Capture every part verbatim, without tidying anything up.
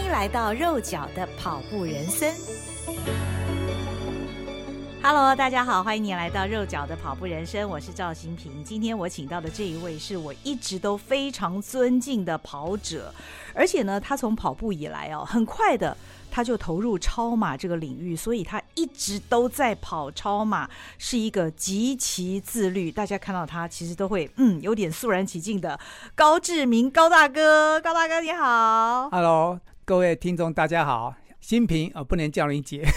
来到肉脚的跑步人生。Hello， 大家好，欢迎你来到肉脚的跑步人生，我是赵心屏。今天我请到的这一位是我一直都非常尊敬的跑者，而且呢，他从跑步以来哦，很快的他就投入超马这个领域，所以他一直都在跑超马，是一个极其自律。大家看到他其实都会嗯有点肃然起敬的高志明高大哥，高大哥你好。 Hello， 各位听众大家好。心屏、哦、不能叫你姐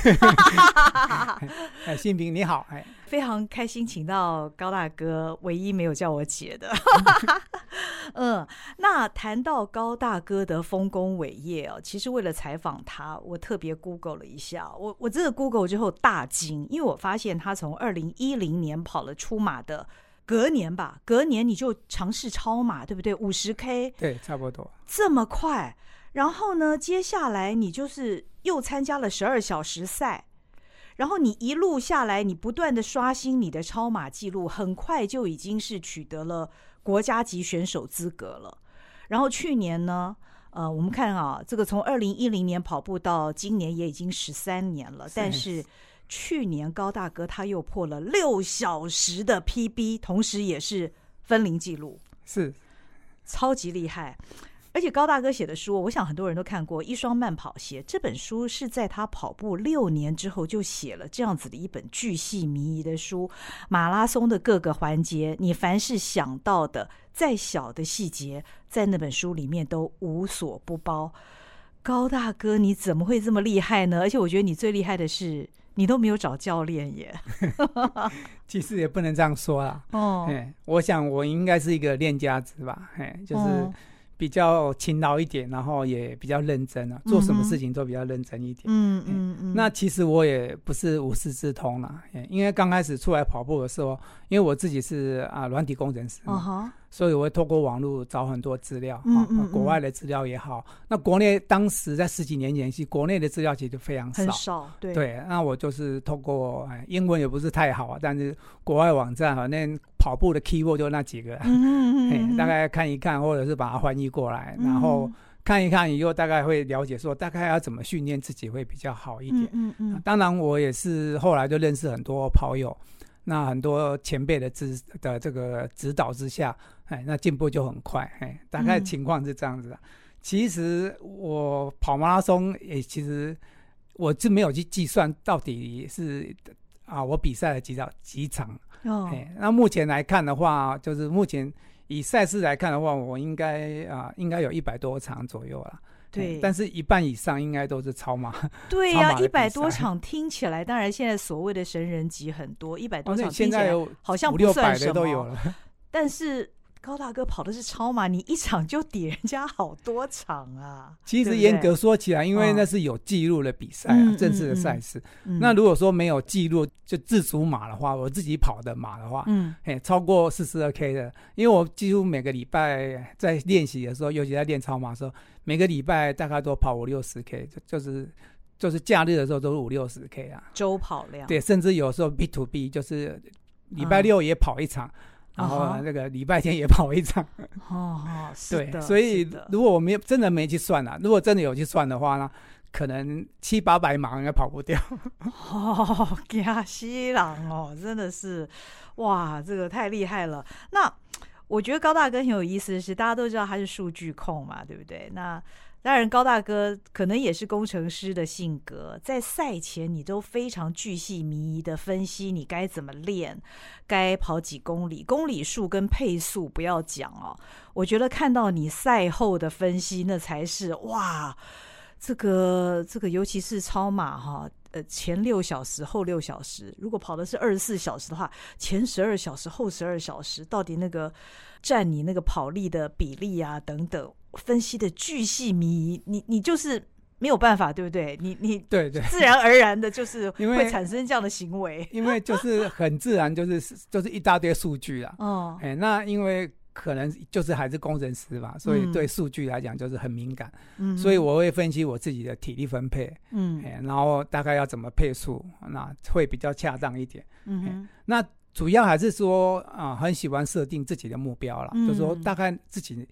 心屏你好， 非常开心请到高大哥，唯一没有叫我姐的嗯，那谈到高大哥的丰功伟业哦，其实为了采访他，我特别 Google 了一下，我我这个 Google 之后大惊，因为我发现他从二零一零年跑了初马的隔年吧，隔年你就尝试超马，对不对？五十 K， 对，差不多这么快。然后呢，接下来你就是又参加了十二小时赛，然后你一路下来，你不断的刷新你的超马记录，很快就已经是取得了国家级选手资格了。然后去年呢，呃，我们看啊，这个从二零一零年跑步到今年也已经十三年了，但是去年高大哥他又破了六小时的 P B， 同时也是分龄记录， 是超级厉害。而且高大哥写的书，我想很多人都看过《一双慢跑鞋》，这本书是在他跑步六年之后就写了这样子的一本巨细靡遗的书，马拉松的各个环节，你凡是想到的再小的细节，在那本书里面都无所不包。高大哥你怎么会这么厉害呢？而且我觉得你最厉害的是你都没有找教练耶其实也不能这样说啦、哦、我想我应该是一个练家子吧，就是、哦比较勤劳一点，然后也比较认真啊，做什么事情都比较认真一点。嗯嗯嗯。那其实我也不是无师自通啦，因为刚开始出来跑步的时候，因为我自己是啊软体工程师嘛， uh-huh. 所以我会透过网络找很多资料，嗯嗯嗯、国外的资料也好。那国内当时在十几年前，其实国内的资料其实非常少， 很少。对对。那我就是透过英文也不是太好，但是国外网站反正跑步的 keyword 就那几个，嗯嗯嗯大概看一看，或者是把它翻译过来，然后看一看以后，大概会了解说大概要怎么训练自己会比较好一点。嗯嗯嗯、当然我也是后来就认识很多跑友，那很多前辈的指的这个指导之下，哎，那进步就很快。哎，大概情况是这样子的。嗯、其实我跑马拉松也其实我是没有去计算到底是啊我比赛了几场几场。哦、那目前来看的话，就是目前以赛事来看的话，我应该啊、呃、应该有一百多场左右啦。对，但是一半以上应该都是超马。对呀、啊， 一百多场听起来，当然现在所谓的神人级很多，一百多场听起来好像不算什么， 五六百的都有了。 但是高大哥跑的是超马，你一场就抵人家好多场啊！ 其实严格说起来，因为那是有记录的比赛、啊嗯、正式的赛事、嗯嗯嗯。那如果说没有记录，就自主马的话，我自己跑的马的话，嗯，超过 四十二 K 的，因为我几乎每个礼拜在练习的时候，尤其在练超马的时候，每个礼拜大概都跑五六十 K， 就就是就是假日的时候都是五六十 K 啊， 周跑量。 对，甚至有时候 B to B 就是礼拜六也跑一场。嗯然后那个礼拜天也跑一场， 哦，是的， 对，所以如果我没真的没去算啊，如果真的有去算的话呢，可能七八百码应该跑不掉。 哦，吓死人哦，真的是，哇，这个太厉害了。那我觉得高大哥很有意思的是，大家都知道他是数据控嘛，对不对？那当然高大哥可能也是工程师的性格，在赛前你都非常巨细靡遗的分析你该怎么练，该跑几公里，公里数跟配速不要讲哦。我觉得看到你赛后的分析，那才是哇，这个这个尤其是超马哈，呃，前六小时后六小时，如果跑的是二十四小时的话，前十二小时后十二小时，到底那个占你那个跑力的比例啊等等，分析的巨细靡遗，你你就是没有办法，对不对？你你对对， 自然而然的就是会产生这样的行为， 因为就是很自然，就是就是一大堆数据啦。哦，哎，那因为可能就是还是工程师吧，所以对数据来讲就是很敏感。嗯，所以我会分析我自己的体力分配，嗯，然后大概要怎么配速，那会比较恰当一点。嗯，那主要还是说啊、呃，很喜欢设定自己的目标啦，嗯，就是说大概自己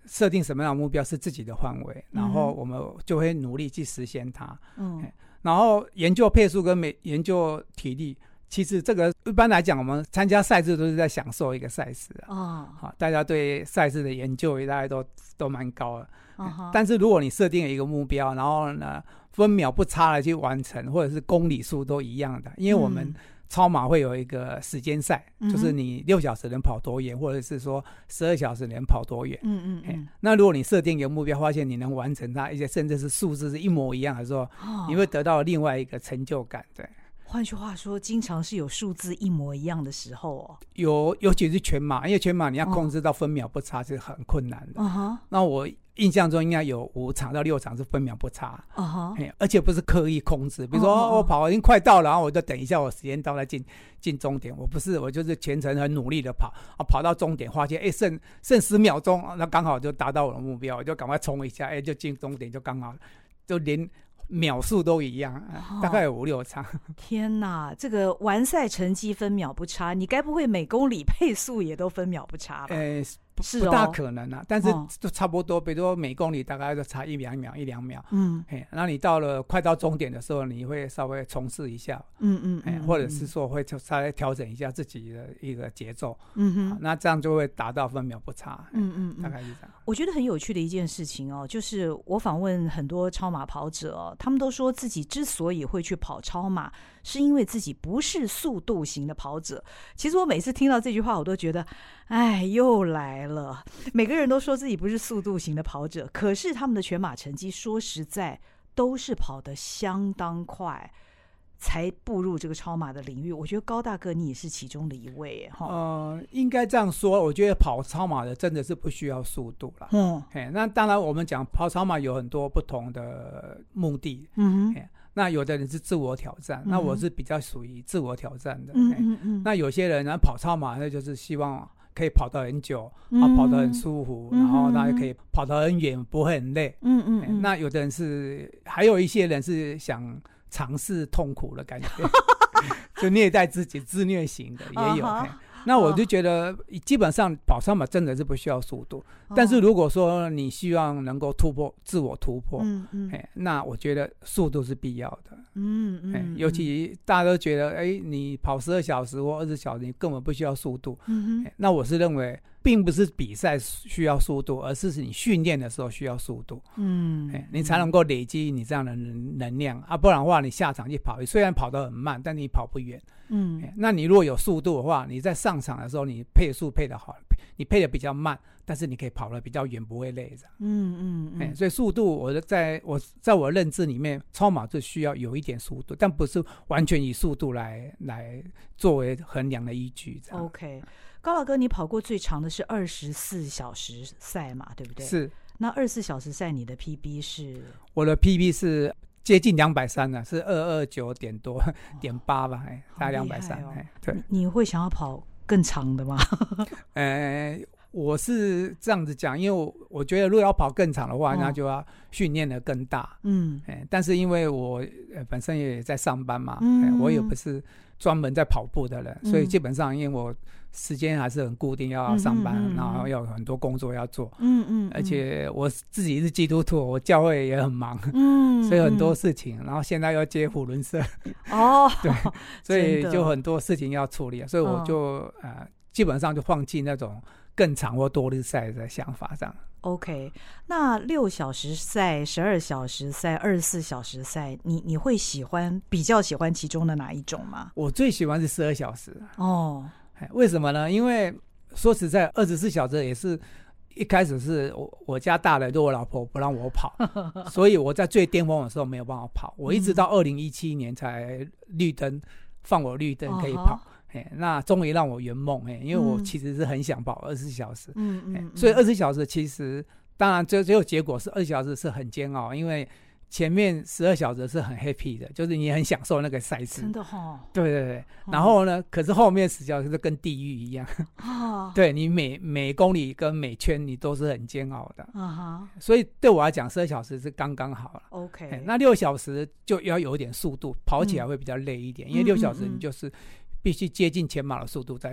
设定什么样的目标是自己的范围，然后我们就会努力去实现它。嗯，然后研究配速跟美研究体力，其实这个一般来讲，我们参加赛事都是在享受一个赛事啊。哦，好，大家对赛事的研究也大概都都蛮高的。哦，但是如果你设定了一个目标，然后呢分秒不差的去完成，或者是公里数都一样的，因为我们超马会有一个时间赛，嗯，就是你六小时能跑多远，或者是说十二小时能跑多远。嗯嗯嗯。那如果你设定一个目标，发现你能完成它，而且甚至是数字是一模一样的时候，哦，你会得到另外一个成就感。对。 换句话说，经常是有数字一模一样的时候哦。 有，尤其是全马，因为全马你要控制到分秒不差是很困难的。哦，那我印象中应该有五场到六场是分秒不差。哦，而且不是刻意控制，比如说，哦，我跑已经快到了，然后我就等一下，我时间到了进进终点。我不是，我就是全程很努力的跑，啊，跑到终点发现，哎，剩剩十秒钟，那刚好就达到我的目标，我就赶快冲一下，哎，就进终点就刚好，就连秒数都一样，大概有五六场。 天哪，这个完赛成绩分秒不差，你该不会每公里配速也都分秒不差吧？ 呃是不大可能啊，但是就差不多，比如说每公里大概就差一两秒一两秒。嗯，那你到了快到终点的时候，你会稍微冲刺一下。嗯嗯, 嗯，或者是说会稍微调整一下自己的一个节奏。嗯哼，那这样就会达到分秒不差。嗯嗯, 嗯，大概是这样。 我觉得很有趣的一件事情哦，就是我访问很多超马跑者哦，他们都说自己之所以会去跑超马，是因为自己不是速度型的跑者。其实我每次听到这句话，我都觉得，哎，又来了。每个人都说自己不是速度型的跑者，可是他们的全马成绩说实在都是跑得相当快才步入这个超马的领域。我觉得高大哥你也是其中的一位。 呃，应该这样说，我觉得跑超马的真的是不需要速度啦。嗯，那当然我们讲跑超马有很多不同的目的。嗯哼，那有的人是自我挑战，嗯，那我是比较属于自我挑战的。嗯嗯嗯，那有些人呢跑超马，那就是希望可以跑得很久，嗯，跑得很舒服，嗯，然后他也可以跑得很远，不会很累。嗯嗯, 嗯，那有的人是，还有一些人是想尝试痛苦的感觉，就虐待自己，自虐型的也有。uh-huh. 那我就觉得基本上跑超马真的是不需要速度，哦，但是如果说你希望能够突破自我突破，嗯嗯，那我觉得速度是必要的。嗯嗯，尤其大家都觉得，哎，你跑十二小时或二十小时，你根本不需要速度。嗯哼，那我是认为，并不是比赛需要速度，而是你训练的时候需要速度。嗯，你才能够累积你这样的能量啊，不然的话，你下场去跑，虽然跑得很慢，但你跑不远。嗯，那你如果有速度的话，你在上场的时候，你配速配得好，你配得比较慢，但是你可以跑得比较远，不会累这样。嗯嗯, 嗯，所以速度，我在我在我认知里面，超马就需要有一点速度，但不是完全以速度来来作为衡量的依据这样。 OK， 高老哥，你跑过最长的是二十四小时赛嘛，对不对？ 是。 那二十四小时赛，你的 P B 是？ 我的 P B 是接近两百三了，是二二九点多点八吧，哎，大概两百三。对， 你会想要跑更长的吗？ 呃，我是这样子讲，因为 我, 我觉得如果要跑更长的话，哦，那就要训练的更大。嗯，但是因为我本身也在上班嘛，嗯，我也不是专门在跑步的人，嗯，所以基本上因为我时间还是很固定，要上班，嗯嗯嗯，然后要有很多工作要做。嗯 嗯, 嗯，而且我自己是基督徒，我教会也很忙。嗯，所以很多事情，然后现在要接福伦社。哦，对，所以就很多事情要处理，所以我就，哦，呃，基本上就放弃那种更长或多日赛的想法上。 OK， 那六小时赛、十二小时赛、二十四小时赛，你你会喜欢比较喜欢其中的哪一种吗？ 我最喜欢是十二小时。哦，为什么呢？因为说实在，二十四小时也是一开始是 我, 我家大的，就我老婆不让我跑，所以我在最巅峰的时候没有办法跑。我一直到二零一七年才绿灯放我绿灯可以跑。哦，那终于让我圆梦，因为我其实是很想跑二十四小时。嗯嗯，所以二十四小时其实当然最最后结果是二十四小时是很煎熬，因为前面十二小时是很 happy 的，就是你很享受那个赛事。真的哦。对对对，然后呢，嗯，可是后面十小时就跟地狱一样。哦，对，你每每公里跟每圈你都是很煎熬的。啊哈，所以对我来讲十二小时是刚刚好了。OK， 那六小时就要有点速度，跑起来会比较累一点，嗯，因为六小时你就是必须接近全马的速度在跑。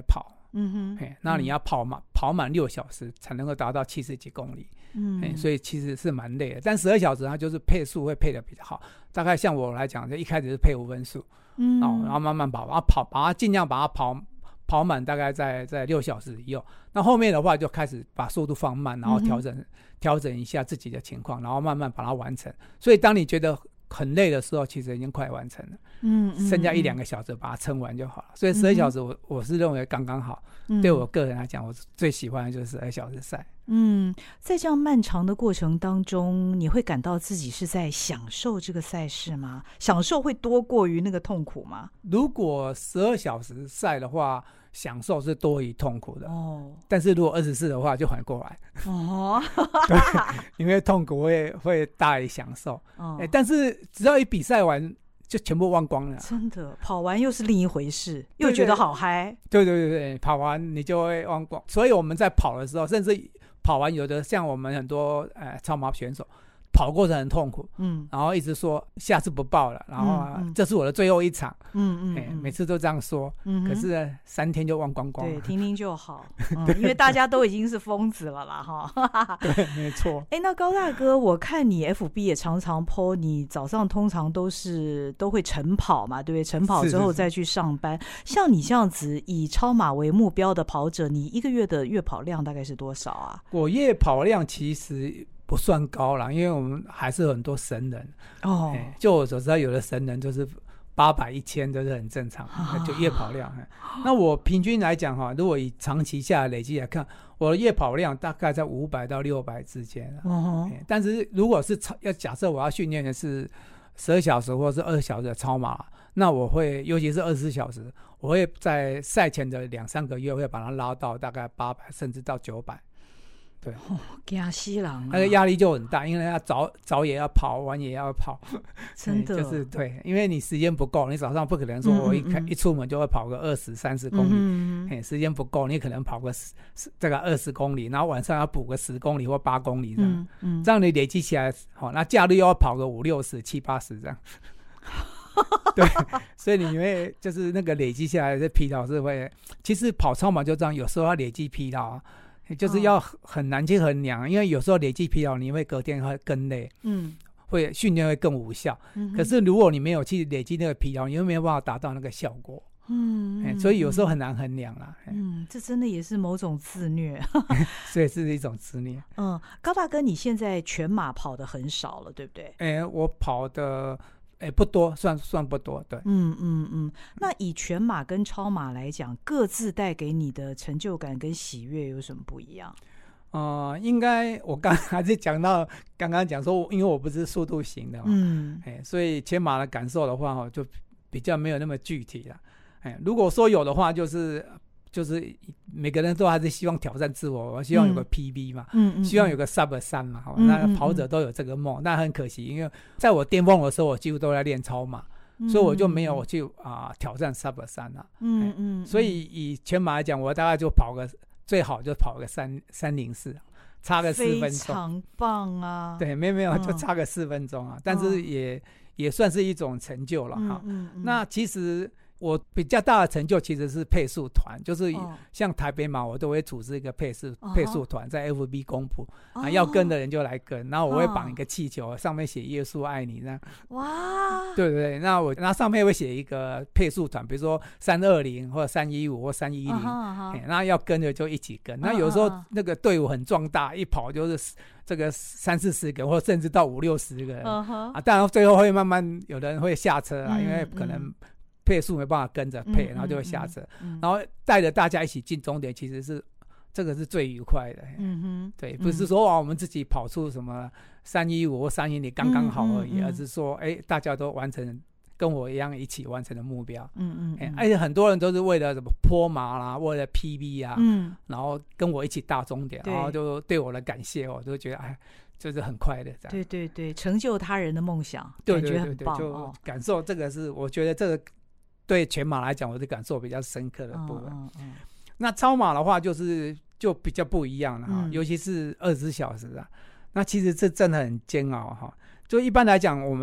嗯哼，那你要跑满、嗯、跑满六小时才能够达到七十几公里，嗯，所以其实是蛮累的。但十二小时它就是配速会配的比较好，大概像我来讲，就一开始是配五分速，嗯，哦，然后慢慢跑，然后跑，把它尽量把它跑跑满，大概在在六小时以后。那后面的话就开始把速度放慢，然后调整、嗯、调整一下自己的情况，然后慢慢把它完成。所以当你觉得很累的时候，其实已经快完成了，嗯，嗯剩下一两个小时把它撑完就好了。所以十二小时我、嗯、我是认为刚刚好、嗯。对我个人来讲，我最喜欢的就是十二小时赛。 嗯，在这样漫长的过程当中，你会感到自己是在享受这个赛事吗？享受会多过于那个痛苦吗？ 如果十二小时赛的话，享受是多于痛苦的哦。但是如果二十四的话，就反过来哦。对，因为痛苦会会大于享受。哦欸、但是只要一比赛完，就全部忘光了。 真的，跑完又是另一回事，又觉得好嗨。 对对对对，跑完你就会忘光。所以我们在跑的时候，甚至跑完，有的像我们很多呃超马选手，跑过程很痛苦，嗯，然后一直说下次不报了，然后、啊嗯嗯、这是我的最后一场，嗯嗯、欸，每次都这样说，嗯，可是、啊、三天就忘光光了。 对，听听就好，嗯、因为大家都已经是疯子了啦，哈。 对，没错。 哎、欸，那高大哥，我看你 F B 也常常 po， 你早上通常都是都会晨跑嘛，对不对？晨跑之后再去上班。是是是，像你这样子以超马为目标的跑者，你一个月的月跑量大概是多少啊？ 我月跑量其实不算高啦，因为我们还是有很多神人哦、欸。就我所知道，有的神人就是八百、一千都是很正常，哦、就月跑量、欸。那我平均来讲哈，如果以长期下来累积来看，我的月跑量大概在五百到六百之间。哦、欸。但是如果是要假设我要训练的是十二小时或者是二十小时的超马，那我会尤其是二十四小时，我会在赛前的两三个月会把它拉到大概八百甚至到九百。对， 哦，怕死人啊！ 那个压力就很大，因为要早早也要跑，晚也要跑， 真的、欸、 就是对，因为你时间不够，你早上不可能说我一、嗯嗯、一出门就会跑个二十三十公里，嗯嗯、时间不够，你可能跑个这个二十公里，然后晚上要补个十公里或八公里这样，嗯嗯、这样你累积起来，好、哦，那假日又要跑个五六十、七八十这样。对，所以你会就是那个累积下来的疲劳是会，其实跑超马就这样，有时候要累积疲劳。就是要很难去衡量，因为有时候累积疲劳，你会隔天会更累，嗯，会训练会更无效。嗯、可是如果你没有去累积那个疲劳，你又没有办法达到那个效果。嗯，欸、所以有时候很难衡量啦。 嗯，这真的也是某种自虐， 所以是一种自虐。 嗯，高大哥，你现在全马跑的很少了，对不对？ 哎、欸，我跑的。哎，不多，算算不多，对。 嗯嗯嗯。那以全马跟超马来讲，各自带给你的成就感跟喜悦有什么不一样？ 呃，应该我刚还是讲到刚刚讲说，因为我不是速度型的嘛，嗯，哎，所以全马的感受的话，就比较没有那么具体了。哎，如果说有的话，就是就是每个人都还是希望挑战自我，我希望有个 P B 嘛，嗯嗯，希望有个 sub 三嘛，嗯嗯嗯，那跑者都有这个梦，但很可惜，因为在我巅峰的时候，我几乎都在练超马，嗯嗯，所以我就没有去啊、呃、挑战 sub 三了，嗯嗯，所以以全马来讲，我大概就跑个最好就跑个三三零四，差个四分钟，非常棒啊！ 对，没有没有，就差个四分钟啊，嗯，但是也，哦，也算是一种成就了哈，嗯嗯嗯。那其实。我比较大的成就其实是配速团，就是像台北马，我都会组织一个配速、哦、配速团，在 F B 公布、哦、啊，要跟的人就来跟，然后我会绑一个气球，哦、上面写耶稣爱你这样。哇！对对对，那我那上面会写一个配速团，比如说三二零或者三一五或三一零，那要跟的就一起跟。那有时候那个队伍很壮大，一跑就是这个三四十个，或甚至到五六十个人、哦、啊，当然最后会慢慢有人会下车啊，嗯、因为可能。嗯配速没办法跟着配、嗯，然后就会下车，嗯、然后带着大家一起进终点，其实是这个是最愉快的。嗯哼，对，不是说、嗯、我们自己跑出什么三一五或三一零刚刚好而已，嗯嗯嗯、而是说，哎、欸，大家都完成跟我一样一起完成的目标。嗯嗯，嗯欸、而且很多人都是为了什么坡马啦，为了 P B 啊，嗯，然后跟我一起大终点，然后就对我的感谢，我就觉得哎。就是很快乐，这样。 对对对，成就他人的梦想， 对对对对， 感觉很棒， 就感受这个是，我觉得这个对全马来讲，我的感受比较深刻的部分。嗯嗯嗯、那超马的话，就是就比较不一样了哈、嗯，尤其是二十四小时啊。那其实这真的很煎熬哈。就一般来讲，我们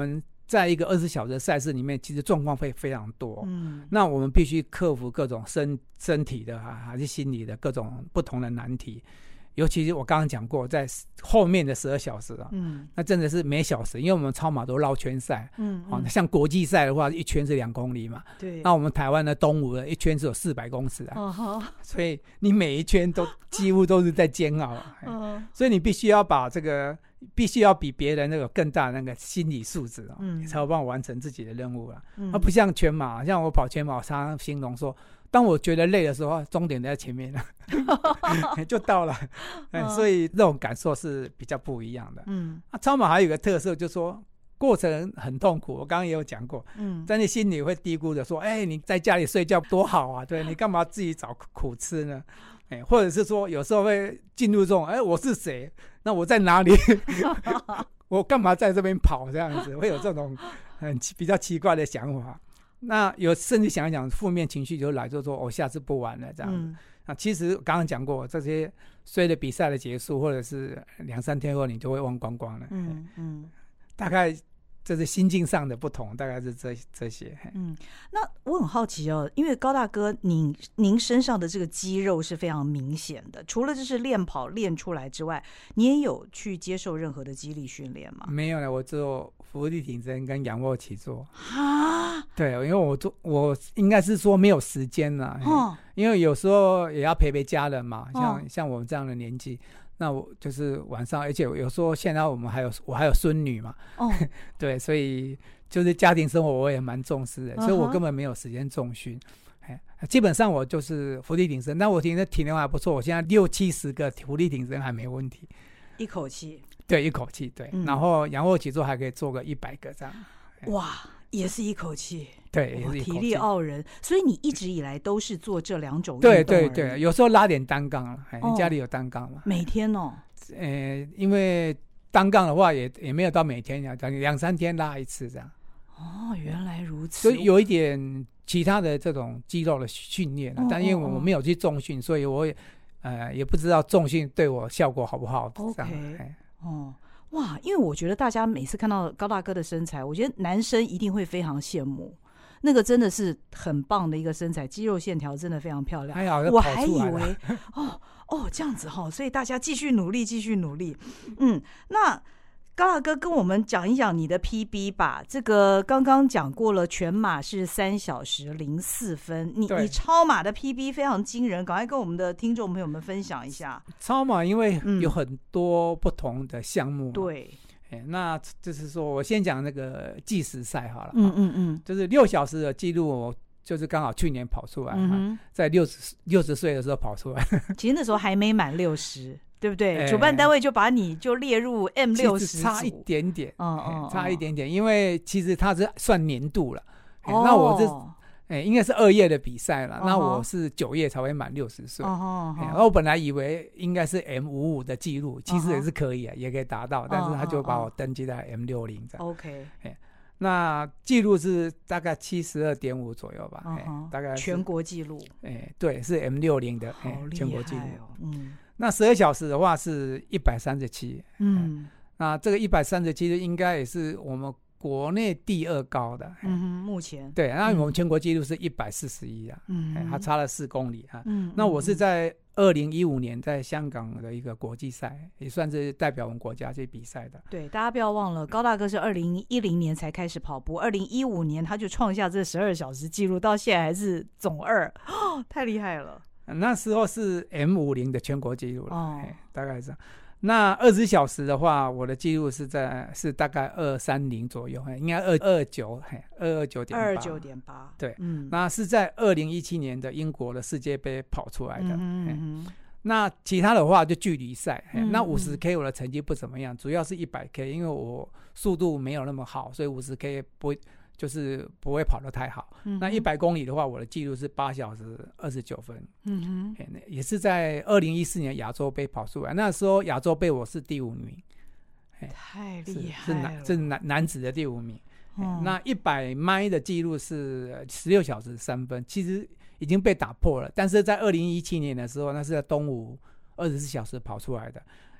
在一个二十小时的赛事里面，其实状况会非常多。 嗯， 那我们必须克服各种身身体的啊，还是心理的各种不同的难题。尤其是我刚刚讲过，在后面的十二小时啊，嗯，那真的是每小时，因为我们超马都绕圈赛，嗯，哦，像国际赛的话，一圈是两公里嘛，对。那我们台湾的东吴的一圈是有四百公尺啊，哦，所以你每一圈都几乎都是在煎熬，嗯，所以你必须要把这个，必须要比别人那个更大的那个心理素质啊，嗯，才有办法完成自己的任务啊。嗯，而不像全马，像我跑全马，我常常形容说，当我觉得累的时候，终点在前面了就到了，嗯，所以这种感受是比较不一样的。嗯，啊，超马还有一个特色，就是说过程很痛苦，我刚刚也有讲过，嗯，在你心里会嘀咕着说，哎、欸，你在家里睡觉多好啊，对，你干嘛自己找苦吃呢？哎、欸，或者是说有时候会进入这种，哎、欸，我是谁？那我在哪里？我干嘛在这边跑？这样子会有这种很比较奇怪的想法。那有甚至想一想，负面情绪就来，就说我、哦、下次不玩了这样子。嗯，啊，其实刚刚讲过，这些随着比赛的结束，或者是两三天后，你就会忘光光了。嗯嗯，大概这是心境上的不同，大概是这这些。 嗯，那我很好奇哦，因为高大哥您您身上的这个肌肉是非常明显的，除了就是练跑练出来之外，你也有去接受任何的肌力训练吗？ 没有呢，我只有伏地挺身跟仰卧起坐。啊，对，因为我做我应该是说没有时间了，哦，因为有时候也要陪陪家人嘛，像、哦、像我们这样的年纪。那我就是晚上，而且有时候现在我们还有我还有孙女嘛，哦，对，所以就是家庭生活我也蛮重视的，嗯，所以我根本没有时间重训。基本上我就是伏地挺身，但我觉得体能还不错，我现在六七十个伏地挺身还没问题， 一口气。 对，一口气，对，嗯，然后仰卧起坐还可以做个一百个这样。 哇，也是一口气。 对，也是一口气， 体力傲人。所以你一直以来都是做这两种运动而已。 对对对，有时候拉点单杠了，哦，你家里有单杠吗？ 每天哦。 呃，因为单杠的话也也没有到每天，两三天拉一次这样。 哦，原来如此。 所以有一点其他的这种肌肉的训练，哦，但因为我没有去重训，所以我也呃也不知道重训对我效果好不好。 OK，哦。哇，因为我觉得大家每次看到高大哥的身材，我觉得男生一定会非常羡慕，那个真的是很棒的一个身材，肌肉线条真的非常漂亮。 还好我还以为哦哦这样子哈，所以大家继续努力，继续努力。嗯，那高大哥跟我们讲一讲你的 P B 吧。这个刚刚讲过了，全马是三小时零四分，你你超马的 P B 非常惊人，赶快跟我们的听众朋友们分享一下。 超马因为有很多不同的项目，嗯，对，欸，那就是说我先讲那个计时赛好了，嗯嗯嗯，就是六小时的记录，就是刚好去年跑出来，嗯，在六十六十岁的时候跑出来， 其实那时候还没满六十。对不对，欸？主办单位就把你就列入 M 六十， 差一点点，嗯嗯，差一点点，因为其实它是算年度了。哦，那我是，欸，应该是二月的比赛了，哦，那我是九月才会满六十岁。哦，欸，然后我本来以为应该是 M 五十五 的记录，其实也是可以啊，哦，也可以达到，但是他就把我登记在 M 六十 这样。 OK，欸， 那记录是大概 七十二点五 左右吧，哦欸，大概全国纪录。 欸，对，是 M 六十 的， 好厉害哦， 全国纪录。嗯。那十二小时的话是一百三十七，嗯，那这个一百三十七应该也是我们国内第二高的， 嗯，目前对，那我们全国纪录是一百四十一啊，嗯，它差了四公里啊，嗯，那我是在二零一五年在香港的一个国际赛，也算是代表我们国家去比赛的。 对，大家不要忘了，高大哥是二零一零年才开始跑步，二零一五年他就创下这十二小时纪录，到现在还是总二，哦，太厉害了。 那时候是 M 五十 的全国纪录了，哦，大概是。那二十小时的话，我的记录是在是大概二三零左右，应该二二九，二二九点八， 二九点八， 对，嗯，那是在二零一七年的英国的世界杯跑出来的。嗯嗯，那其他的话就距离赛，嗯，那五十 K 我的成绩不怎么样，主要是一百 K， 因为我速度没有那么好，所以五十 K 不会。就是不会跑得太好，嗯，那一百公里的话，我的记录是八小时二十九分，嗯哼，也是在二零一四年亚洲杯跑出来，那时候亚洲杯我是第五名， 太厉害了， 是男是男男子的第五名，哦，那一百迈的记录是十六小时三分，其实已经被打破了，但是在二零一七年的时候，那是在东吴二十四小时跑出来的。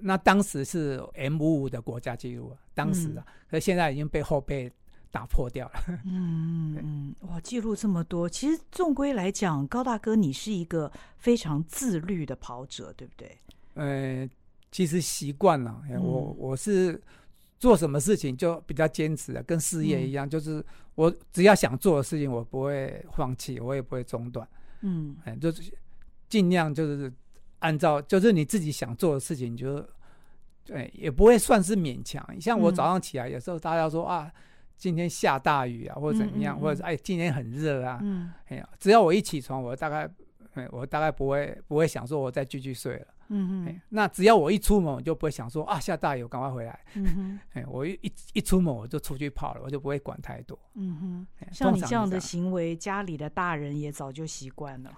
那当时是 M 五十五 的国家纪录，当时啊，可、嗯、是现在已经被后辈打破掉了。 嗯嗯，哇，记录这么多，其实纵归来讲，高大哥你是一个非常自律的跑者，对不对？ 呃，其实习惯了，嗯、我我是做什么事情就比较坚持的，跟事业一样，嗯、就是我只要想做的事情，我不会放弃，我也不会中断。嗯，哎，就是尽量就是按照，就是你自己想做的事情，就对，也不会算是勉强。像我早上起来，有时候大家说啊，今天下大雨啊，或者怎么样，嗯嗯嗯或者哎，今天很热啊，嗯，哎呀，只要我一起床，我大概，我大概不会不会想说我再继续睡了。嗯嗯，那只要我一出门，我就不会想说啊下大雨，我赶快回来。嗯哼，我一一出门我就出去跑了，我就不会管太多。 嗯哼，像你这样的行为，家里的大人也早就习惯了，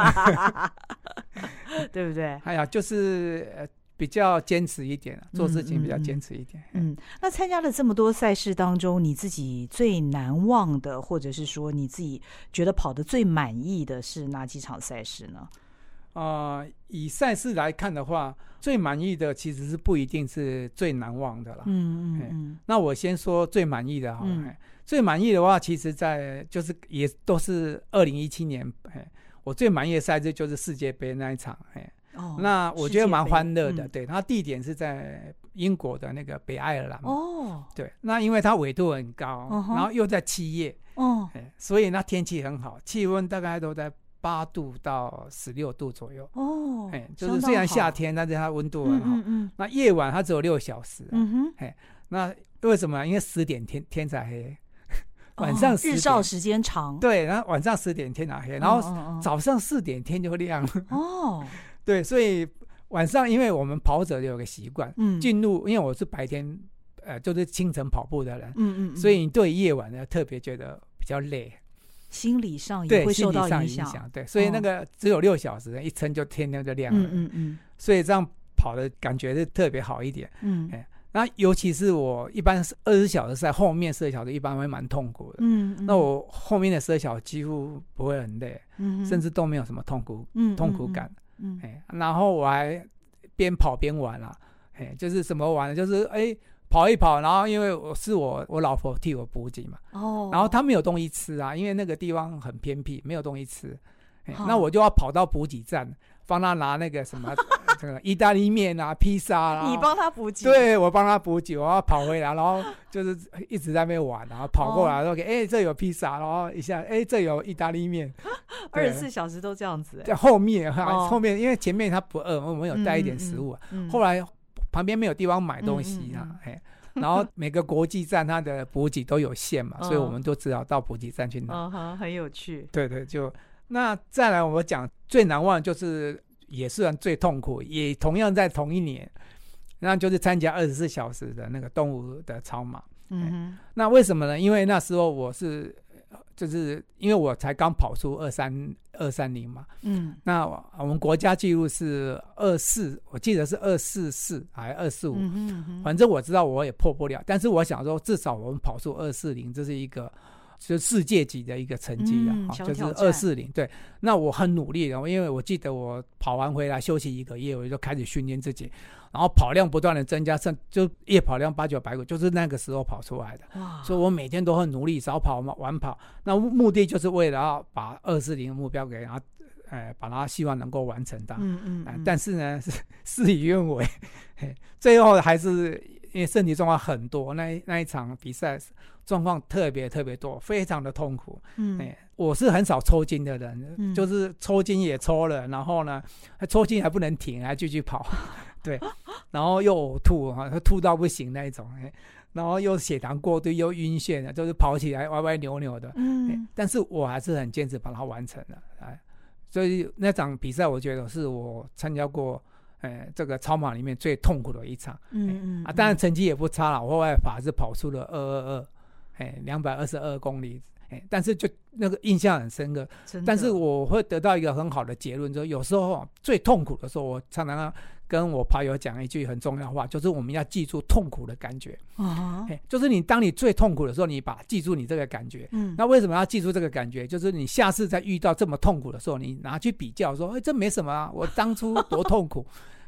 对不对？ 哎呀，就是呃比较坚持一点，做事情比较坚持一点。 嗯，嗯嗯那参加了这么多赛事当中，你自己最难忘的，或者是说你自己觉得跑得最满意的是哪几场赛事呢？ 呃，以赛事来看的话，最满意的其实是不一定是最难忘的啦。嗯嗯嗯。那我先说最满意的好了。嗯、最满意的话，其实在就是也都是二零一七年，我最满意的赛事就是世界杯那一场。哦。那我觉得蛮欢乐的，嗯、对，它地点是在英国的那个北爱尔兰。哦。对，那因为它纬度很高，哦、然后又在七月，哦，所以那天气很好，气温大概都在八度到十六度左右哦，哎，就是虽然夏天，但是它温度很好。嗯嗯嗯那夜晚它只有六小时、啊，嗯哼，哎，那为什么？因为十点天天才黑，晚上十点、 哦、日照时间长， 对，然后晚上十点天才黑，然后早上四点天就亮了。哦，对，所以晚上因为我们跑者有个习惯，嗯，进入因为我是白天呃就是清晨跑步的人，嗯 嗯, 嗯，所以你对夜晚呢特别觉得比较累。 心理上也会受到影响， 影响对，所以那个只有六小时，哦、一撑就天天就亮了，嗯嗯嗯，所以这样跑的感觉是特别好一点，嗯，哎，那尤其是我一般二十小时赛后面十二小时一般会蛮痛苦的，嗯, 嗯，那我后面的十二小时几乎不会很累，嗯，甚至都没有什么痛苦，嗯，痛苦感，嗯，哎，然后我还边跑边玩啊，哎，就是什么玩呢？就是哎。跑一跑，然后因为我是我我老婆替我补给嘛，哦，然后她没有东西吃啊，因为那个地方很偏僻，没有东西吃，哦、那我就要跑到补给站，帮她拿那个什么这个意大利面啊、披萨啊， 你帮她补给？ 对，我帮她补给，我要跑回来，然后就是一直在那边玩，然后跑过来说：“哎、哦欸，这有披萨。”然后一下，哎、欸，这有意大利面， 二十四小时都这样子、欸。 在后面哈，哦、后面因为前面她不饿，我们有带一点食物、啊嗯嗯，后来。旁边没有地方买东西啊，嗯嗯嗯然后每个国际站它的补给都有限嘛，所以我们都只好到补给站去拿。 哦，很有趣。 对对，就那再来我讲最难忘就是也是最痛苦，也同样在同一年，那就是参加二十四小时的那个动物的超马。嗯哼，那为什么呢？因为那时候我是。就是因为我才刚跑出二三二三零嘛，嗯，那我们国家纪录是二四，我记得是二四四还是二四五，反正我知道我也破不了，但是我想说至少我们跑出二四零，这是一个就世界级的一个成绩了、嗯，就是二四零。对，那我很努力的，因为我记得我跑完回来休息一个月，我就开始训练自己。然后跑量不断的增加，甚就夜跑量八九百个，就是那个时候跑出来的。所以我每天都很努力，早跑晚跑。那目的就是为了要把二四零的目标给它，呃，把它希望能够完成到。嗯嗯、呃。但是呢，事与愿违，最后还是因为身体状况很多，那那一场比赛状况特别特别多，非常的痛苦。嗯。欸我是很少抽筋的人、嗯，就是抽筋也抽了，然后呢，抽筋还不能停，还继续跑，对，然后又呕吐，吐到不行那一种，然后又血糖过低，又晕眩，就是跑起来歪歪扭扭的，嗯，但是我还是很坚持把它完成了，哎，所以那场比赛我觉得是我参加过，哎，这个超马里面最痛苦的一场，嗯嗯，啊，当然成绩也不差了，我后来法是跑出了二二二，哎，两百二十二公里。欸、但是就那个印象很深刻，但是我会得到一个很好的结论，就是有时候最痛苦的时候，我常常跟我跑友讲一句很重要的话，就是我们要记住痛苦的感觉、uh-huh. 欸、就是你当你最痛苦的时候，你把记住你这个感觉、嗯、那为什么要记住这个感觉？就是你下次再遇到这么痛苦的时候，你拿去比较说、欸、这没什么啊，我当初多痛苦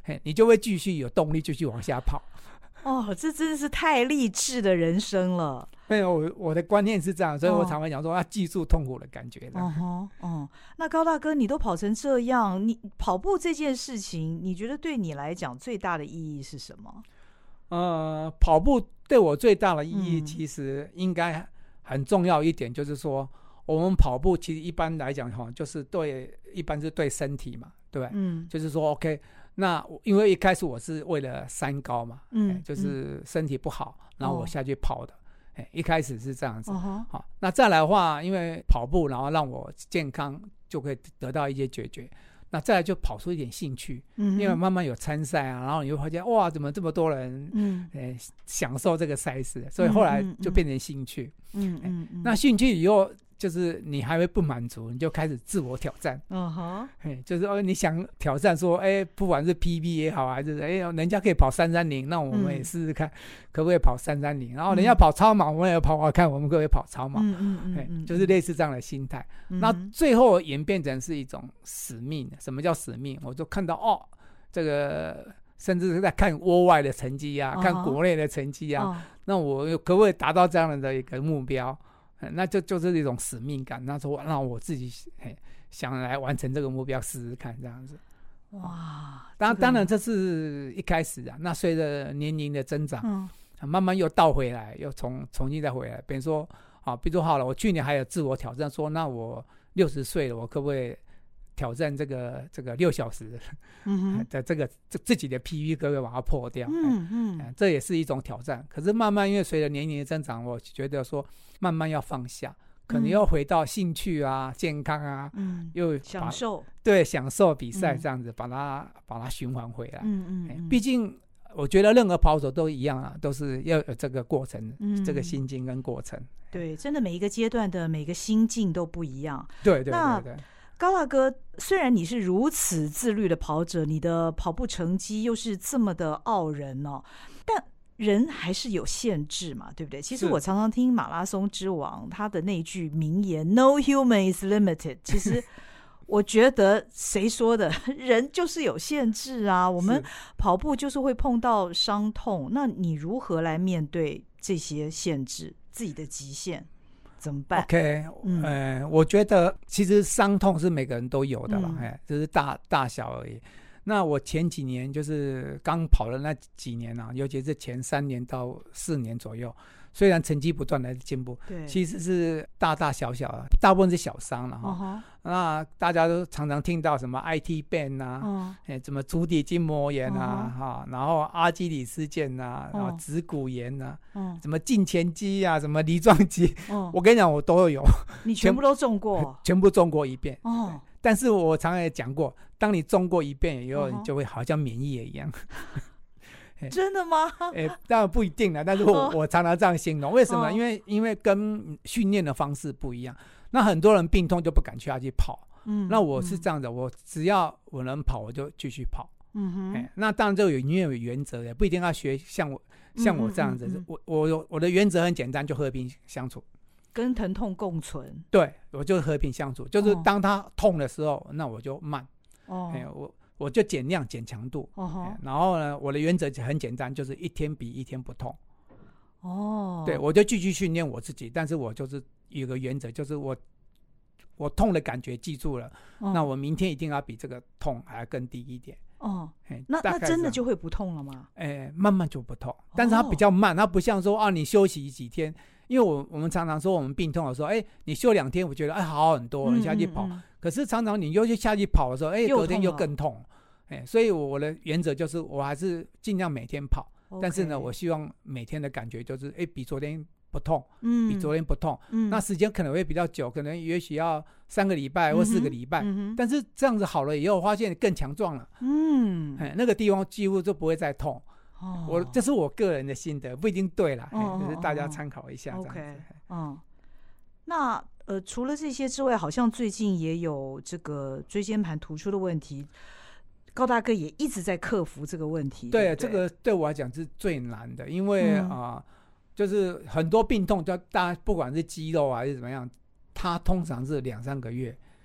嘿，你就会继续有动力继续往下跑。 哦，这真的是太励志的人生了。 没有，我我的观念是这样，所以我常常讲说要记住痛苦的感觉。 哦哦哦，那高大哥，你都跑成这样，你跑步这件事情，你觉得对你来讲最大的意义是什么？ 呃，跑步对我最大的意义，其实应该很重要一点，就是说，我们跑步其实一般来讲哈，就是对，一般是对身体嘛，对吧？嗯，就是说 OK。那因为一开始我是为了三高嘛，嗯，欸、就是身体不好，嗯、然后我下去跑的，哎、哦欸，一开始是这样子，哦、好，那再来的话，因为跑步，然后让我健康就可以得到一些解决，那再来就跑出一点兴趣，嗯，因为慢慢有参赛啊，然后你会发现哇，怎么这么多人，嗯，欸、享受这个赛事，所以后来就变成兴趣，嗯嗯，嗯嗯，那兴趣以后。就是你还会不满足，你就开始自我挑战。嗯哼，就是哦，你想挑战说，哎、欸，不管是 P B 也好，还是哎、欸，人家可以跑三三零，那我们也试试看，可不可以跑三三零？然后人家跑超马，我们也跑跑看，我们可不可以跑超马？嗯嗯 嗯, 嗯，就是类似这样的心态。嗯、那最后演变成是一种使命。什么叫使命？我就看到哦，这个甚至是在看国外的成绩啊， uh-huh, 看国内的成绩啊， uh-huh. 那我可不可以达到这样的一个目标？那就就是一种使命感，那时候让我自己想来完成这个目标，试试看这样子。哇，当当然这是一开始啊，那随着年龄的增长，嗯，慢慢又倒回来，又重重新再回来。比如说，啊，比如说好了，我去年还有自我挑战，说那我六十岁了，我可不可以挑战这个这个六小时的、嗯、这个自己的 P B 可不可以把它破掉？嗯嗯，这也是一种挑战。可是慢慢因为随着年龄的增长，我觉得说慢慢要放下，可能要回到兴趣啊、嗯、健康啊，嗯，又享受，对， 享受比赛这样子，嗯、把它把它循环回来。嗯嗯，毕竟我觉得任何跑手都一样啊，都是要有这个过程，嗯、这个心境跟过程。 对，真的每一个阶段的每个心境都不一样。 对对对对。 高大哥，虽然你是如此自律的跑者，你的跑步成绩又是这么的傲人哦，但人还是有限制嘛，对不对？其实我常常听马拉松之王他的那句名言 "No human is limited"， 其实我觉得谁说的？人就是有限制啊，我们跑步就是会碰到伤痛，那你如何来面对这些限制，自己的极限？怎么办 ？OK， 嗯、呃，我觉得其实伤痛是每个人都有的了，哎、嗯，只是大大小而已。那我前几年就是刚跑的那几年啊，尤其是前三年到四年左右，虽然成绩不断的进步，对，其实是大大小小的，大部分是小伤了哈。Uh-huh. 那大家都常常听到什么 I T band 啊，哎、uh-huh. 什么足底筋膜炎啊，哈、uh-huh. 然后阿基里斯腱啊，然后指骨炎啊， uh-huh. 什么胫前肌啊，什么梨状肌， uh-huh. 我跟你讲，我都有， 你全部都中过， 全, 全部中过一遍。哦、uh-huh. 但是我常常也讲过，当你中过一遍以后， uh-huh. 你就会好像免疫了一样。 真的吗？ 哎、欸，当然不一定了，但是我、哦、我常常这样形容，为什么？哦、因为因为跟训练的方式不一样，那很多人病痛就不敢去下去跑，嗯，那我是这样的，嗯、我只要我能跑，我就继续跑，嗯哼，欸、那当然这个有因为有原则的，不一定要学像我像我这样子，嗯嗯嗯、我我我的原则很简单，就和平相处， 跟疼痛共存， 对，我就和平相处，就是当它痛的时候，哦、那我就慢，哦，欸、我。我就减量减强度、uh-huh. 然后呢我的原则很简单，就是一天比一天不痛。哦、oh. 对，我就继续训练我自己，但是我就是有个原则，就是我我痛的感觉记住了、oh. 那我明天一定要比这个痛还要更低一点。哦、oh. 那那真的就会不痛了吗？ 哎，慢慢就不痛，但是它比较慢，它不像说啊你休息幾天，因为我我们常常说我们病痛的时候，哎，你休两天我觉得哎好很多，你下去跑、嗯嗯嗯、可是常常你又去下去跑的时候，哎，隔天又更痛，哎，所以我的原则就是我还是尽量每天跑， okay. 但是呢我希望每天的感觉就是哎比昨天不痛，嗯，比昨天不痛，嗯，那时间可能会比较久，可能也许要三个礼拜或四个礼拜、嗯，但是这样子好了以后，发现更强壮了，嗯，那个地方几乎就不会再痛。哦，我这是我个人的心得，不一定对啦，哦、就是大家参考一下这样子。 OK， 嗯，那呃，除了这些之外，好像最近也有这个椎间盘突出的问题。高大哥也一直在克服这个问题。 对， 对对， 这个对我来讲是最难的，因为啊、嗯呃，就是很多病痛，就大家不管是肌肉还是怎么样，它通常是两三个月，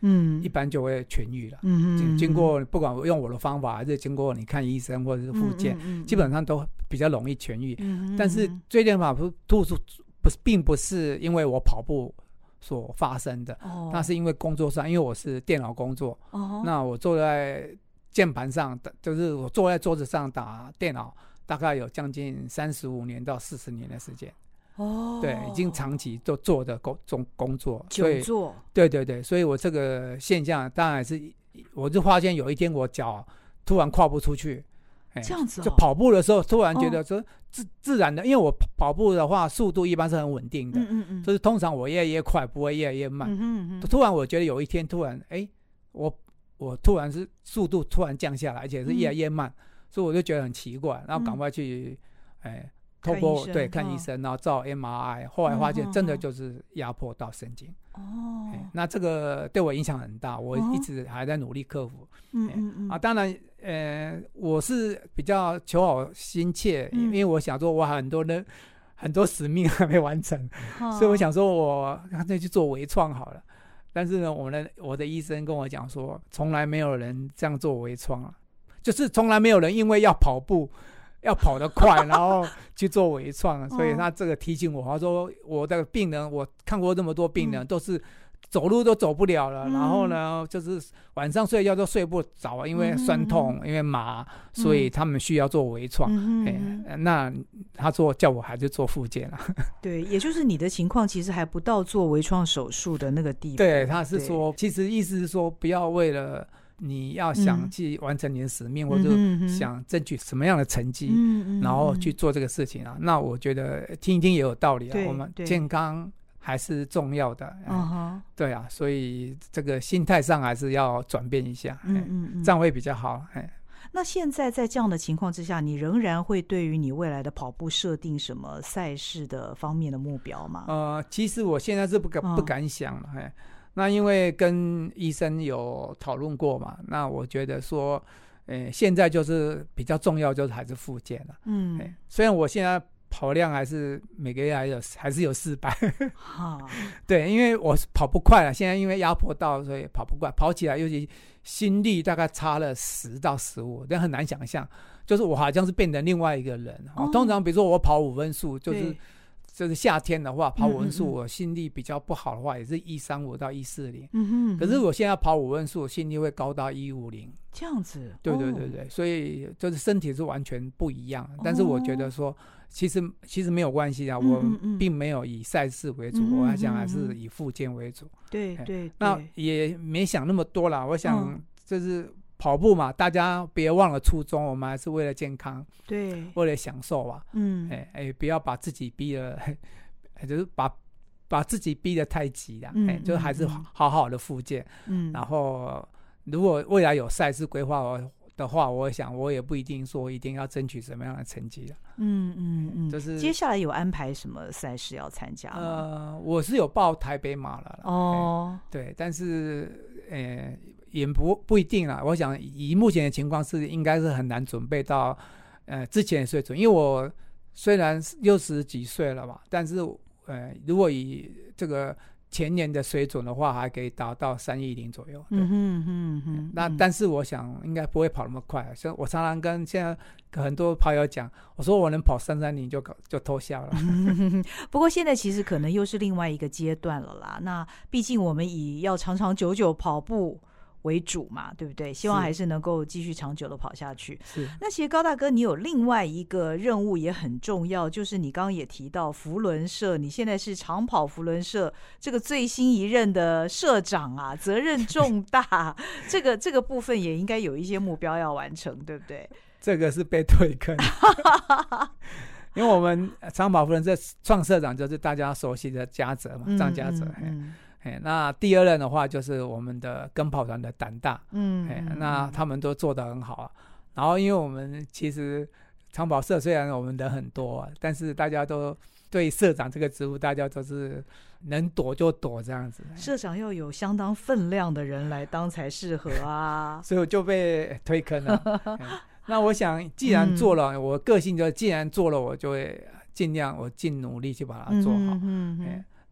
嗯，一般就会痊愈了。嗯，经过不管用我的方法，还是经过你看医生或者是复健，嗯嗯嗯、基本上都比较容易痊愈。嗯嗯、但是椎间盘突出不是，并不是因为我跑步所发生的，哦、那是因为工作上，因为我是电脑工作，哦、那我坐在键盘上，就是我坐在桌子上打电脑，大概有将近三十五年到四十年的时间。哦，对，已经长期都做的工工作， 久坐， 对对对，所以我这个现象当然是，我就发现有一天我脚突然跨不出去， 这样子、哦， 就跑步的时候突然觉得说自、哦、自然的，因为我跑步的话速度一般是很稳定的，嗯嗯嗯，就是通常我越来越快，不会越来越慢。嗯哼嗯哼，突然我觉得有一天突然，哎，我我突然是速度突然降下来，而且是越来越慢，嗯、所以我就觉得很奇怪，然后赶快去，哎、嗯。透过对看医生，然后照 M R I， 后来发现真的就是压迫到神经。哦，那这个对我影响很大，我一直还在努力克服。嗯嗯嗯。啊，当然，呃，我是比较求好心切，因为我想说，我很多的很多使命还没完成，所以我想说我干脆去做微创好了。但是呢，我的我的医生跟我讲说，从来没有人这样做微创啊，就是从来没有人因为要跑步。要跑得快，然后去做微创，所以他这个提醒我，他说我的病人，我看过这么多病人，嗯、都是走路都走不了了，嗯、然后呢，就是晚上睡觉都睡不着，因为酸痛，嗯、因为麻，所以他们需要做微创。嗯欸、那他说叫我还是做复健啊。 对，也就是你的情况其实还不到做微创手术的那个地步。 对，他是说，其实意思是说，不要为了。你要想去完成你的使命，嗯、或者想争取什么样的成绩，嗯、然后去做这个事情啊？那我觉得听一听也有道理啊。我们健康还是重要的，嗯、对啊，所以这个心态上还是要转变一下，嗯嗯嗯，这样会比较好。 那现在在这样的情况之下，你仍然会对于你未来的跑步设定什么赛事的方面的目标吗？ 呃，其实我现在是不敢、哦、不敢想了，哎。那因为跟医生有讨论过嘛，那我觉得说，呃，现在就是比较重要，就是还是复健了。嗯，虽然我现在跑量还是每个月还有还是有四百，对，因为我跑不快了，现在因为压迫到，所以跑不快，跑起来尤其心率大概差了十到十五，但很难想象，就是我好像是变成另外一个人。哦、通常比如说我跑五分速，就是。就是夏天的话，跑五分速，我心率比较不好的话，也是一三五到一四零。嗯哼。可是我现在跑五分速，心率会高到一五零。 这样子。 对对对对，哦、所以就是身体是完全不一样。但是我觉得说，其实其实没有关系啊，我并没有以赛事为主，嗯、我还想还是以复健为主。 对对。 那也没想那么多啦，我想就是。跑步嘛，大家别忘了初衷，我们还是为了健康， 对， 为了享受吧。嗯，哎哎，不要把自己逼得，就是把把自己逼得太急了。嗯，就还是好好的复健。嗯，然后如果未来有赛事规划的话，我想我也不一定说一定要争取什么样的成绩了。 嗯嗯嗯，就是接下来有安排什么赛事要参加吗？ 呃，我是有报台北马了。哦，对，但是呃。也不不一定啦，我想以目前的情况是应该是很难准备到呃之前的水准，因为我虽然六十几岁了吧，但是呃如果以这个前年的水准的话，还可以达到三一零左右。嗯哼哼哼。那但是我想应该不会跑那么快，所以我常常跟现在很多跑友讲，我说我能跑三三零就就偷笑了。 不过现在其实可能又是另外一个阶段了啦。那毕竟我们以要长长久久跑步为主嘛，对不对？希望还是能够继续长久的跑下去。是。那其实高大哥，你有另外一个任务也很重要，就是你刚刚也提到扶轮社，你现在是长跑扶轮社这个最新一任的社长啊，责任重大。这个这个部分也应该有一些目标要完成，对不对？ 这个是被推坑。因为我们长跑扶轮社创社长就是大家熟悉的嘉泽嘛，张嘉泽。嗯嗯嗯，那第二任的话就是我们的跟跑团的胆大，嗯，那他们都做得很好啊。然后因为我们其实长跑社虽然我们人很多啊，但是大家都对社长这个职务，大家都是能躲就躲这样子。 社长要有相当分量的人来当才适合啊， 所以我就被推坑了。那我想既然做了，嗯、我个性就既然做了，我就会尽量我尽努力去把它做好。嗯嗯嗯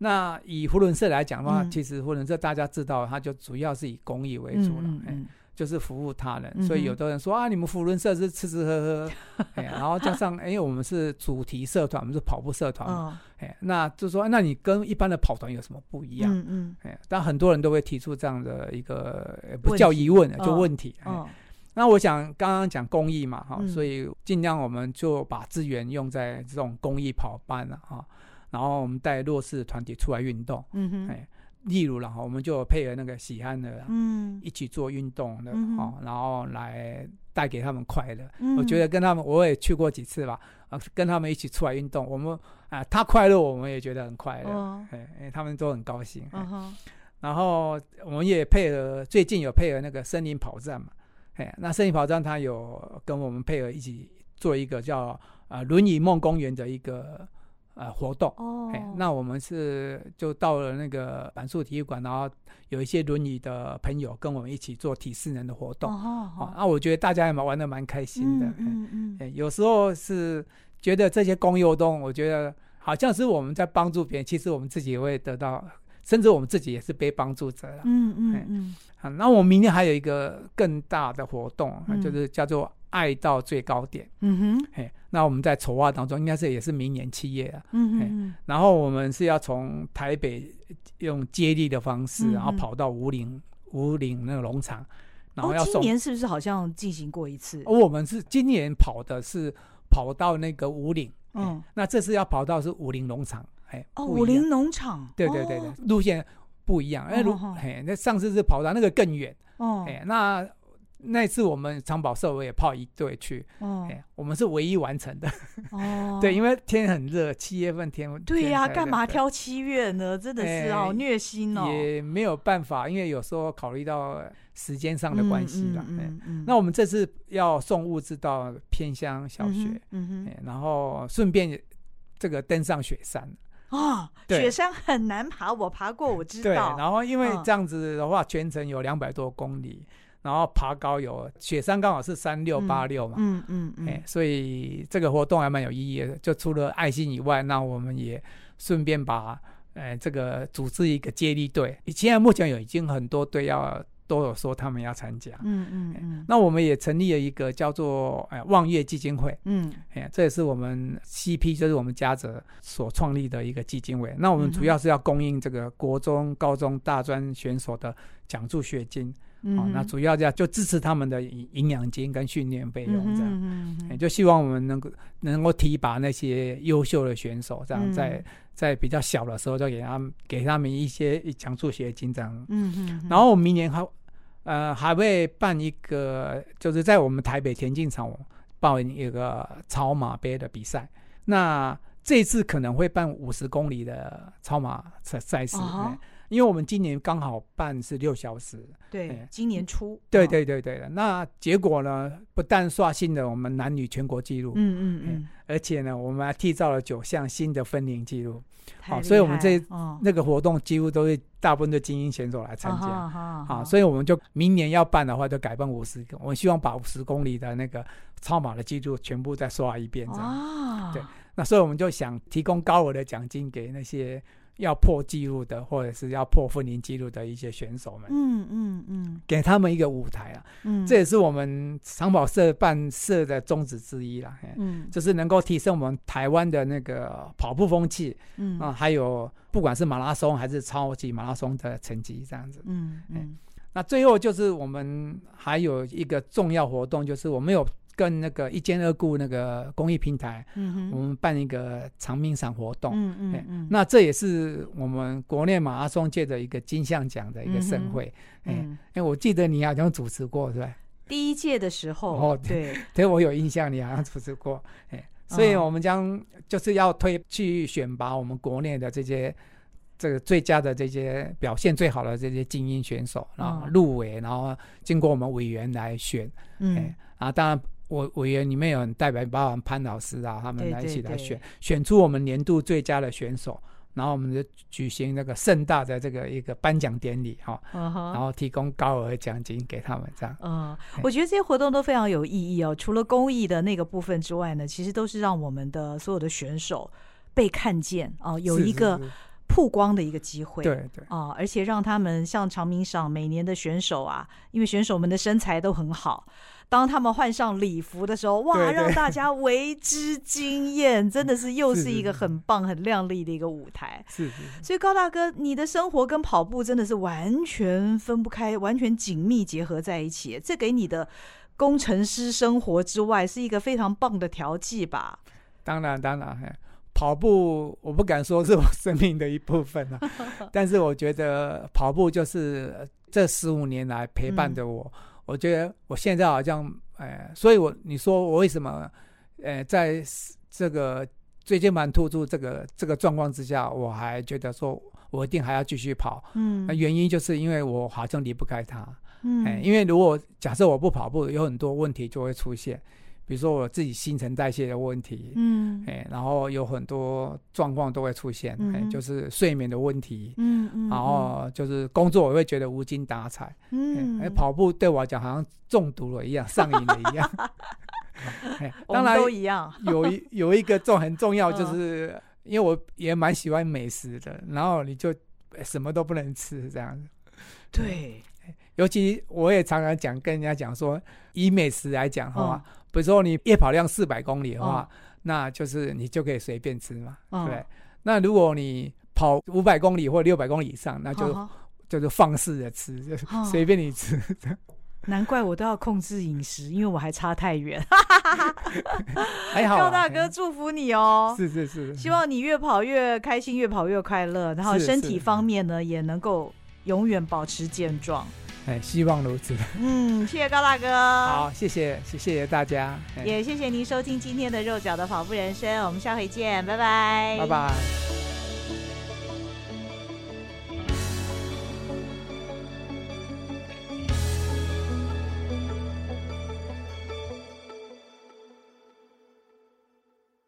那以扶轮社来讲的话， 嗯其实扶轮社大家知道，它就主要是以公益为主了， 嗯嗯嗯就是服务他人， 嗯、 所以有的人说啊，你们扶轮社是吃吃喝喝，哎，然后加上哎，我们是主题社团，我们是跑步社团嘛，哎、哦，那就说那你跟一般的跑团有什么不一样？嗯嗯，哎，但很多人都会提出这样的一个不叫疑问，就问题。哦哦、那我想刚刚讲公益嘛，哈、嗯，所以尽量我们就把资源用在这种公益跑班了哈，然后我们带弱势团体出来运动，嗯哼，哎。例如啦，我们就配合那个喜憨的，嗯，一起做运动的，嗯哦，然后来带给他们快乐。嗯、我觉得跟他们，我也去过几次吧，啊，跟他们一起出来运动，我们啊，他快乐，我们也觉得很快乐，哦、哎，他们都很高兴。哦、然后我们也配合，最近有配合那个森林跑站嘛，哎，那森林跑站他有跟我们配合一起做一个叫啊轮椅梦公园的一个。呃，活动哦，那我们是就到了那个板树体育馆，然后有一些轮椅的朋友跟我们一起做体适能的活动，哦，哦哦那我觉得大家也玩得蛮开心的，嗯嗯嗯，有时候是觉得这些公益活动，我觉得好像是我们在帮助别人，其实我们自己也会得到，甚至我们自己也是被帮助者了，嗯嗯嗯。啊，那我们明年还有一个更大的活动，嗯、就是叫做爱到最高点。嗯哼，哎，那我们在筹划当中，应该是也是明年七月啊。嗯嗯，然后我们是要从台北用接力的方式，嗯、然后跑到武岭武岭那个农场，然后要送。 哦，今年是不是好像进行过一次？ 哦，我们是今年跑的是跑到那个武岭，嗯，那这次要跑到是武岭农场，哎， 哦，武岭农场， 对对对对，哦、路线。不一样，哎、欸，哦欸、那上次是跑到那个更远，哦，哎、欸，那那次我们长跑社我也跑一队去，哦，哎、欸，我们是唯一完成的，哦，对，因为天很热，七月份天， 对呀、啊，干嘛挑七月呢？真的是好虐心哦， 欸、也没有办法，因为有时候考虑到时间上的关系啦，嗯嗯嗯嗯，那我们这次要送物资到偏乡小学，嗯哼，欸、然后顺便这个登上雪山。 哦，雪山很难爬，我爬过，我知道。 对，然后因为这样子的话，嗯、全程有两百多公里，然后爬高有雪山刚好是三六八六嘛，嗯嗯嗯、欸，所以这个活动还蛮有意义的。就除了爱心以外，那我们也顺便把呃这个组织一个接力队。现在目前有已经很多队要。都有说他们要参加，嗯嗯嗯，那我们也成立了一个叫做呃望月基金会，嗯，哎，这也是我们 C P 就是我们嘉泽所创立的一个基金会。那我们主要是要供应这个国中、高中、大专选手的奖助学金，嗯、哦，那主要这样就支持他们的营养金跟训练费用这样，嗯嗯嗯，就希望我们能够能够提拔那些优秀的选手，这样在。嗯在比较小的时候就给他们给他们一些奖助学金这样，嗯嗯，然后我们明年还呃还会办一个，就是在我们台北田径场报一个超马杯的比赛。那这次可能会办五十公里的超马赛事，哦、因为我们今年刚好办是六小时， 对，今年初， 对对对对的。那结果呢，不但刷新了我们男女全国纪录，嗯嗯嗯，而且呢，我们还缔造了九项新的分龄纪录。好、哦，所以我们这、哦、那个活动几乎都是大部分的精英选手来参加，啊、哦哦哦，所以我们就明年要办的话，就改办五十个，我们希望把五十公里的那个超马的记录全部再刷一遍，这样，哦、对。那所以我们就想提供高额的奖金给那些要破纪录的，或者是要破分龄纪录的一些选手们，嗯嗯嗯，给他们一个舞台啊，嗯，这也是我们长跑社办社的宗旨之一啦，嗯，就是能够提升我们台湾的那个跑步风气，嗯啊，还有不管是马拉松还是超级马拉松的成绩这样子，嗯嗯，那最后就是我们还有一个重要活动，就是我们有跟那个一兼二顾那个公益平台，嗯，我们办一个长命伞活动，嗯嗯嗯，那这也是我们国内马拉松界的一个金像奖的一个盛会，嗯，哎，我记得你好像主持过，对吧？ 第一届的时候，哦， 对，对我有印象，你好像主持过，哎，所以我们将就是要推去选拔我们国内的这些这个最佳的这些表现最好的这些精英选手，然后入围，然后经过我们委员来选，嗯，哎，然后当然。我委员里面有很代表，包含潘老师啊，他们来一起来选，对对对，选出我们年度最佳的选手，然后我们就举行那个盛大的这个一个颁奖典礼哈，哦 uh-huh. 然后提供高额奖金给他们这样。 嗯，我觉得这些活动都非常有意义哦。除了公益的那个部分之外呢，其实都是让我们的所有的选手被看见哦，有一个曝光的一个机会， 对对啊，而且让他们像长鸣赏每年的选手啊，因为选手们的身材都很好，当他们换上礼服的时候，哇， 对对让大家为之惊艳，真的是又是一个很棒很亮丽的一个舞台。 是是。 所以高大哥，你的生活跟跑步真的是完全分不开，完全紧密结合在一起，这给你的工程师生活之外是一个非常棒的调剂吧？当然当然，跑步我不敢说是我生命的一部分啊但是我觉得跑步就是这十五年来陪伴着我、嗯、我觉得我现在好像、呃、所以我你说我为什么、呃、在这个椎间盘突出这个这个状况之下，我还觉得说我一定还要继续跑，嗯，原因就是因为我好像离不开它，嗯、呃，因为如果假设我不跑步，有很多问题就会出现，比如说我自己新陈代谢的问题，嗯，哎，然后有很多状况都会出现，嗯、哎，就是睡眠的问题，嗯嗯，然后就是工作我会觉得无精打采，嗯，哎，跑步对我来讲好像中毒了一样，上瘾了一样。哎、当然我们都一样。 有一有一个重很重要，就是因为我也蛮喜欢美食的，然后你就什么都不能吃这样子。 对。 尤其我也常常讲跟人家讲说，以美食来讲的话、嗯，比如说你夜跑量四百公里的话、嗯，那就是你就可以随便吃嘛，嗯、对。那如果你跑五百公里或六百公里以上，那就、哦、就是放肆的吃，就随便你吃。哦难怪我都要控制饮食，因为我还差太远。 还好、啊， 高大哥祝福你哦！ 是是是， 希望你越跑越开心，越跑越快乐，然后身体方面呢也能够永远保持健壮。 哎，希望如此。 嗯，谢谢高大哥。 好，谢谢，谢谢大家， 也谢谢您收听今天的肉脚的跑步人生，我们下回见，拜拜， 拜拜。